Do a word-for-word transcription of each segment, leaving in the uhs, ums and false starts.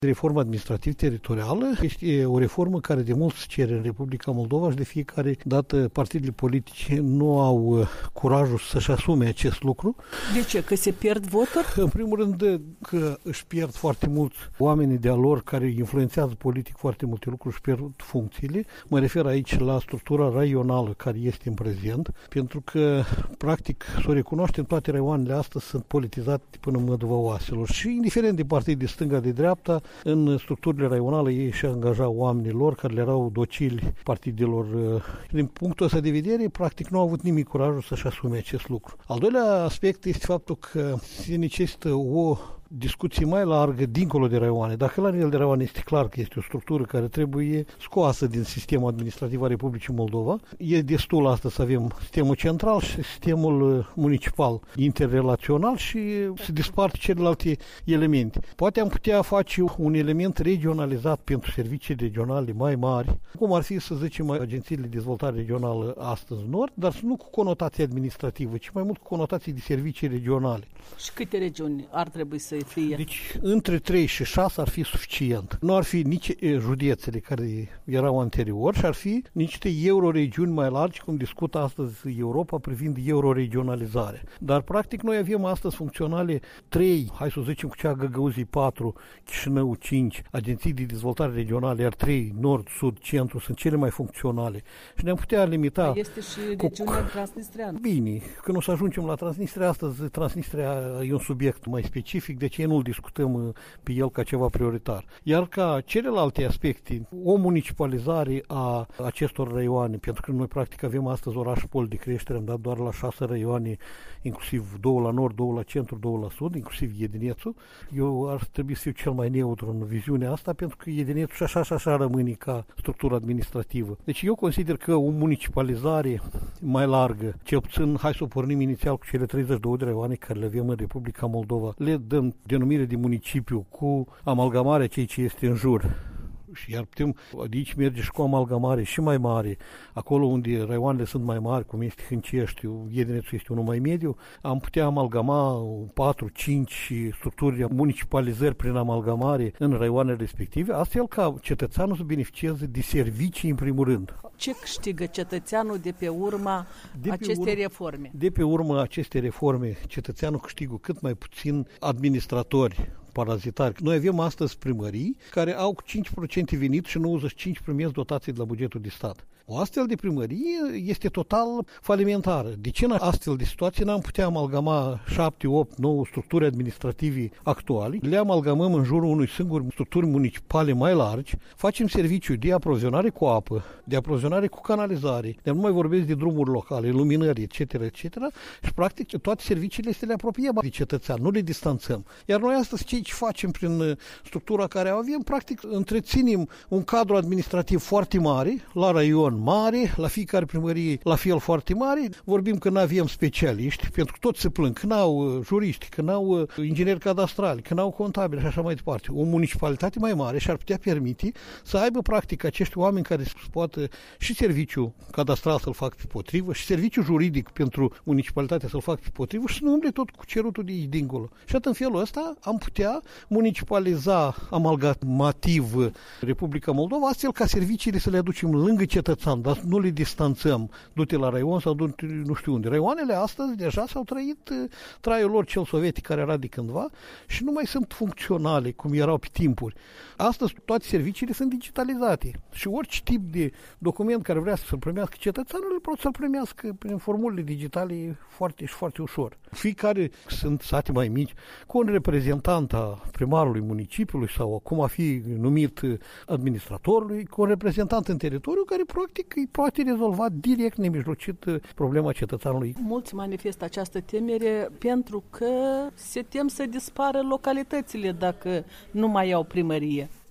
Reforma administrativ-teritorială este o reformă care de mult se cere în Republica Moldova și de fiecare dată partidele politice nu au curajul să-și asume acest lucru. De ce? Că se pierd voturi? În primul rând că își pierd foarte mulți oamenii de-a lor care influențează politic foarte multe lucruri, își pierd funcțiile. Mă refer aici la structura raională care este în prezent, pentru că, practic, să o recunoaștem, toate raioanele astăzi sunt politizate până în măduva oaselor și, indiferent de partid de stânga, de dreapta, în structurile raionale ei și angajau oamenii lor care le erau docili partidelor. Din punctul ăsta de vedere, practic nu au avut nimic curajul să-și asume acest lucru. Al doilea aspect este faptul că se necesită o discuții mai largă dincolo de raioane. Dacă la nivel de raioane este clar că este o structură care trebuie scoasă din sistemul administrativ al Republicii Moldova, e destul asta să avem sistemul central și sistemul municipal interrelațional și se dispart celelalte elemente. Poate am putea face un element regionalizat pentru servicii regionale mai mari, cum ar fi, să zicem, agențiile de dezvoltare regională astăzi nord, dar nu cu conotație administrativă, ci mai mult cu conotații de servicii regionale. Și câte regiuni ar trebui să fie? Deci, între trei și șase ar fi suficient. Nu ar fi nici județele care erau anterior și ar fi niște euroregiuni mai largi, cum discută astăzi Europa privind euroregionalizare. Dar, practic, noi avem astăzi funcționale trei, hai să zicem cu cea Găgăuzii patru, Chișinău cinci, agenții de dezvoltare regionale, iar trei, nord, sud, centru, sunt cele mai funcționale. Și ne-am putea limita... Este și regiunea transnistreană. Bine, când o să ajungem la Transnistria, astăzi Transnistria e un subiect mai specific, de ce nu-l discutăm pe el ca ceva prioritar. Iar ca celelalte aspecte, o municipalizare a acestor raioane, pentru că noi practic avem astăzi oraș pol de creștere, am dat doar la șase raioane, inclusiv două la nord, două la centru, două la sud, inclusiv Iedinețul. Eu ar trebui să fiu cel mai neutru în viziunea asta, pentru că Iedinețul și așa și așa rămâne ca structură administrativă. Deci eu consider că o municipalizare mai largă, cel puțin, hai să o pornim inițial cu cele treizeci și două de raioane care le avem în Republica Moldova, le dăm denumire de municipiu cu amalgamarea ceea ce este în jur. Și iar putem, de aici merge și cu amalgamare și mai mare, acolo unde raioanele sunt mai mari, cum este Hâncești, Iedinețul este unul mai mediu, am putea amalgama patru cinci structuri municipalizări prin amalgamare în raioanele respective, astfel ca cetățeanul să beneficieze de servicii în primul rând. Ce câștigă cetățeanul de pe urma de pe acestei ur- reforme? De pe urma acestei reforme, cetățeanul câștigă cât mai puțin administratori parazitari. Noi avem astăzi primării care au cinci la sută venit și nouăzeci și cinci la sută primesc dotații de la bugetul de stat. O astfel de primărie este total falimentară. De ce în astfel de situații n-am putea amalgama șapte, opt, nouă structuri administrative actuale, le amalgamăm în jurul unui singur structuri municipale mai largi, facem serviciu de aprovizionare cu apă, de aprovizionare cu canalizare, de nu mai vorbesc de drumuri locale, luminări, et cetera, et cetera. Și practic toate serviciile se le apropiem de cetățean, nu le distanțăm. Iar noi astăzi ce facem prin structura care o avem, practic întreținem un cadru administrativ foarte mare, la raion mare, la fiecare primărie la fel foarte mare. Vorbim că nu avem specialiști, pentru că toți se plâng, că n-au juriști, că n-au ingineri cadastrali, că n-au contabili și așa mai departe. O municipalitate mai mare și-ar putea permite să aibă practic acești oameni care să poată și serviciul cadastral să-l facă pe potrivă și serviciul juridic pentru municipalitatea să-l facă pe potrivă și să nu umble tot cu cerutul de aici dincolo. Și atât în felul ăsta am putea municipaliza amalgamativ Republica Moldova, astfel ca serviciile să le aducem lângă cetățean, dar nu le distanțăm, du-te la raion sau du-te nu știu unde. Raioanele astăzi deja s-au trăit traiul lor cel sovietic care era de cândva și nu mai sunt funcționale cum erau pe timpuri. Astăzi toate serviciile sunt digitalizate și orice tip de document care vrea să-l primească cetățeanul, îl pot să-l primească prin formulele digitale foarte și foarte ușor. Fiecare sunt sate mai mici, cu un reprezentant a primarului municipiului sau cum a fi numit administratorului, cu un reprezentant în teritoriu care practic îi poate rezolva direct nemijlocit problema cetățeanului. Mulți manifestă această temere pentru că se tem să dispară localitățile dacă nu mai au primărie.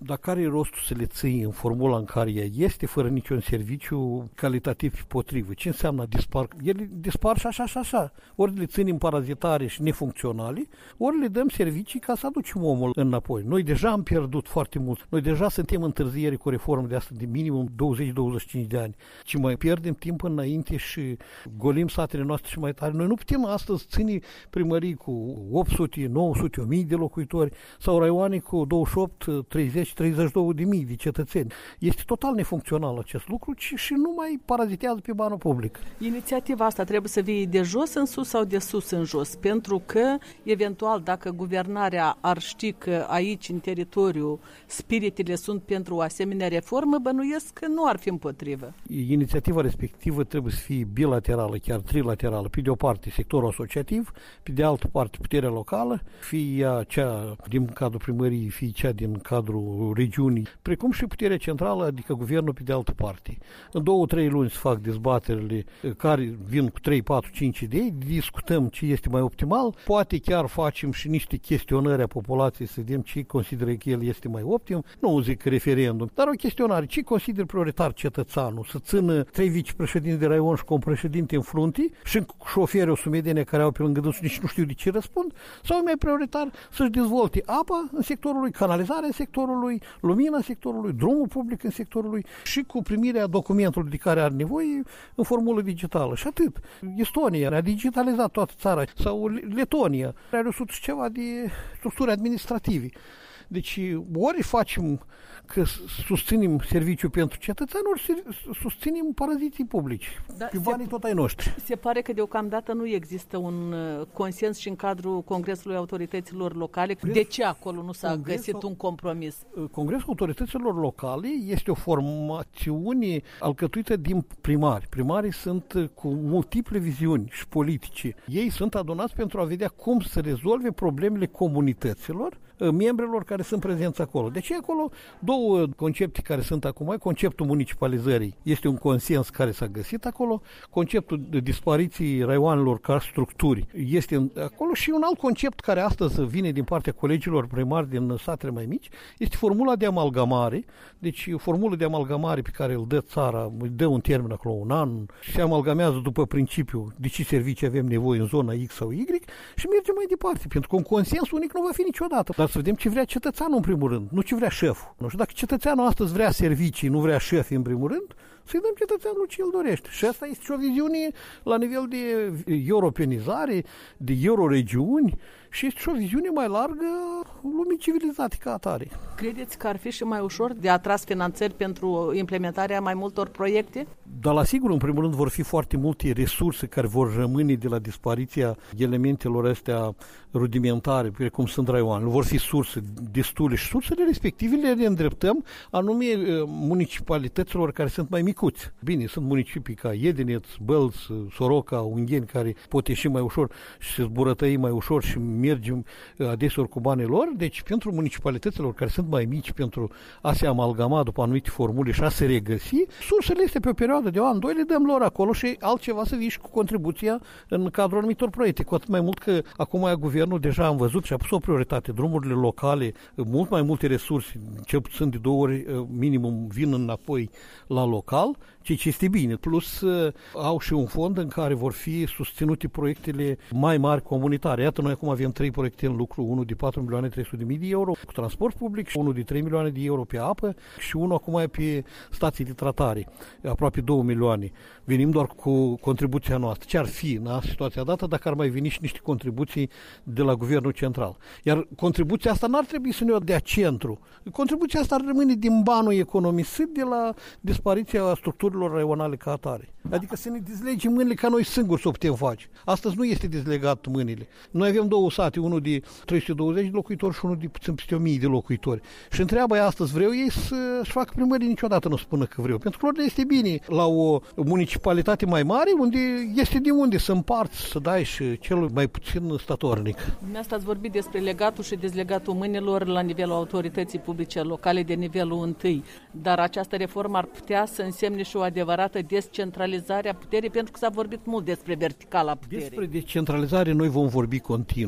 Dar care e rostul să le ții în formula în care ea este, fără niciun serviciu calitativ potrivit? Ce înseamnă dispar? Ele dispar și așa și așa. Ori le ținem parazitare și nefuncționale, ori le dăm servicii ca să aducem omul înapoi. Noi deja am pierdut foarte mult. Noi deja suntem întârzieri cu reformă de asta de minimum douăzeci douăzeci și cinci de ani. Și mai pierdem timp înainte și golim satele noastre și mai tare. Noi nu putem astăzi ține primării cu opt sute, nouă sute, o mie de locuitori sau raioane cu douăzeci și opt, treizeci, treizeci și două de mii de cetățeni. Este total nefuncțional acest lucru și, și nu mai parazitează pe banul public. Inițiativa asta trebuie să fie de jos în sus sau de sus în jos? Pentru că, eventual, dacă guvernarea ar ști că aici, în teritoriu, spiritele sunt pentru o asemenea reformă, bănuiesc că nu ar fi împotrivă. Inițiativa respectivă trebuie să fie bilaterală, chiar trilaterală. Pe de o parte, sectorul asociativ, pe de altă parte, puterea locală, fie ea cea din cadrul primăriei, fie cea din cadrul regiunii, precum și puterea centrală, adică guvernul pe de altă parte. În două, trei luni se fac dezbaterile care vin cu trei, patru, cinci idei, discutăm ce este mai optimal, poate chiar facem și niște chestionări a populației să vedem ce consideră că el este mai optim, nu zic referendum, dar o chestionare, ce consideră prioritar cetățeanul, să țină trei vicepreședinți de raion și cu un președinte în frunte și șoferi o sumedenie care au pe lângă dânsul nici nu știu de ce răspund, sau e mai prioritar să-și dezvolte apa în sectorul lui, canalizarea în sectorul lui, lumina în sectorul lui, drumul public în sectorul lui și cu primirea documentului de care are nevoie în formulă digitală. Și atât. Estonia a digitalizat toată țara sau Letonia are o sută și ceva de structuri administrative. Deci ori facem că susținem serviciul pentru cetățeni, ori susținem paraziții publici. Da, pe banii tot ai noștri. Se pare că deocamdată nu există un consens și în cadrul Congresului Autorităților Locale. Congres? De ce acolo nu s-a Congresul, găsit un compromis? Congresul Autorităților Locale este o formațiune alcătuită din primari. Primarii sunt cu multiple viziuni și politice. Ei sunt adunați pentru a vedea cum să rezolve problemele comunităților, membrilor care sunt prezenți acolo. Deci e acolo două concepte care sunt acum. Conceptul municipalizării este un consens care s-a găsit acolo. Conceptul de dispariției raioanelor ca structuri este acolo și un alt concept care astăzi vine din partea colegilor primari din satele mai mici este formula de amalgamare. Deci formula de amalgamare pe care îl dă țara, îl dă un termen acolo, un an, și se amalgamează după principiu de ce servicii avem nevoie în zona X sau Y și merge mai departe, pentru că un consens unic nu va fi niciodată. Dar să vedem ce vrea cetățeanul în primul rând, nu ce vrea șeful. Nu știu, dacă cetățeanul astăzi vrea servicii, nu vrea șefi în primul rând, să-i dăm cetățeanul ce îl dorește. Și asta este și o viziune la nivel de europenizare, de euroregiuni și este și o viziune mai largă lumii civilizate ca atare. Credeți că ar fi și mai ușor de atras finanțări pentru implementarea mai multor proiecte? Dar la sigur, în primul rând, vor fi foarte multe resurse care vor rămâne de la dispariția elementelor astea rudimentare, precum sunt raioane. Vor fi surse destule și sursele respective le reîndreptăm anume municipalităților care sunt mai micuți. Bine, sunt municipii ca Iedineț, Bălț, Soroca, Ungheni, care pot ieși mai ușor și se zburătăi mai ușor și mergem adeseori cu banii lor. Deci, pentru municipalităților care sunt mai mici, pentru a se amalgama după anumite formule și a se regăsi, sursele este pe o perioadă de un an, doi, le dăm lor acolo și altceva să vii și cu contribuția în cadrul anumitor proiecte. Cu atât mai mult că acum guvernul deja am văzut și a pus o prioritate. Drumurile locale, mult mai multe resurse, cel puțin de două ori minimum, vin înapoi la local, ceea ce este bine. Plus, au și un fond în care vor fi susținute proiectele mai mari comunitare. Iată, noi acum avem trei proiecte în lucru, unul de patru milioane trei sute de mii de euro cu transport public și unul de trei milioane de euro pe apă și unul acum pe stații de tratare, aproape două milioane. Venim doar cu contribuția noastră. Ce ar fi în situația dată dacă ar mai veni și niște contribuții de la Guvernul Central? Iar contribuția asta n-ar trebui să ne o dea centru. Contribuția asta ar rămâne din banul economisit de la dispariția structurilor raionale ca atare. Adică să ne dezlege mâinile ca noi singuri să o putem face. Astăzi nu este dezlegat mâinile. Noi avem două sate, unul de trei sute douăzeci de locuitori și unul de puțin peste o mie de locuitori. Și întreaba e astăzi, vreau ei să-și facă primării? Niciodată nu spună că vreau. Pentru că lor este bine la o municipalitate mai mare, unde este de unde să împarți, să dai și celui mai puțin statornic. Dumneavoastră ați vorbit despre legatul și dezlegatul mâinilor la nivelul autorității publice locale de nivelul întâi. Dar această reformă ar putea să însemne și o adevărată descentralizare a puterii, pentru că s-a vorbit mult despre verticala puterii. Despre descentralizare noi vom vorbi continuu.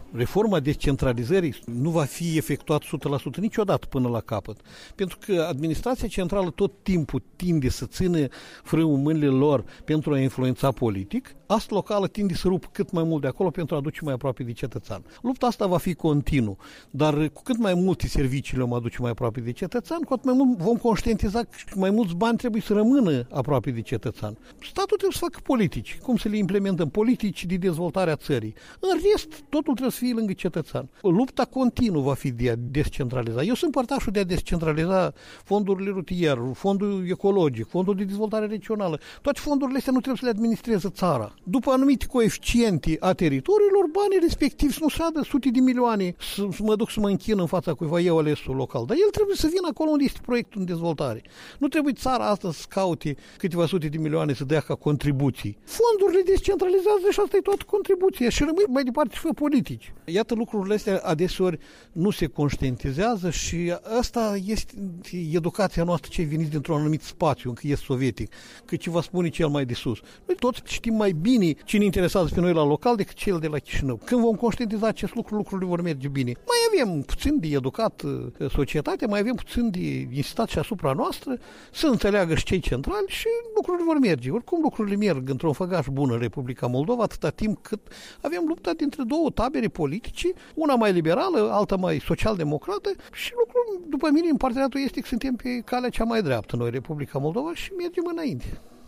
Reforma descentralizării nu va fi efectuată o sută la sută niciodată până la capăt, pentru că administrația centrală tot timpul tinde să țină frâul în mâinile lor pentru a influența politic, asta locală tinde să rupă cât mai mult de acolo pentru a aduce mai aproape de cetățean. Lupta asta va fi continuu, dar cu cât mai multe servicii le vom aduce mai aproape de cetățean, cu atât mai mult vom conștientiza că mai mulți bani trebuie să rămână aproape de cetățean. Statul trebuie să facă politici, cum să le implementăm, politici de dezvoltare a țării. În rest, totul trebuie să fie lângă cetățean. Lupta continuă va fi de a descentraliza. Eu sunt părtașul de a descentraliza fondurile rutier, fondul ecologic, fondul de dezvoltare regională. Toate fondurile astea nu trebuie să le administreze țara. După anumite coeficiente a teritoriilor, banii respectivi să nu sadă sute de milioane să, să mă duc să mă închin în fața cuiva eu alesul local. Dar el trebuie să vină acolo unde este proiectul în dezvoltare. Nu trebuie țara asta să caute câteva sute de milioane să dea ca contribuții. Fondurile descentralizează și asta e toată contribuția și rămâi mai departe și fă politici. Iată, lucrurile astea adeseori nu se conștientizează și asta este educația noastră ce veniți dintr-un anumit spațiu, încă e sovietic, că ce vă spune cel mai de sus. Noi toți știm mai bine ce ne interesează pe noi la local decât cel de la Chișinău. Când vom conștientiza acest lucru, lucrurile vor merge bine. Mai avem puțin de educat societatea, mai avem puțin de insistat și asupra noastră, să înțeleagă și cei centrali și lucrurile vor merge. Oricum lucrurile merg într-un făgaș bun în Republica Moldova, atâta timp cât avem lupta dintre două tabere politice, una mai liberală, alta mai social-democrată și lucrul, după mine, în parteneriatul estic suntem pe calea cea mai dreaptă noi, Republica Moldova, și mergem înainte.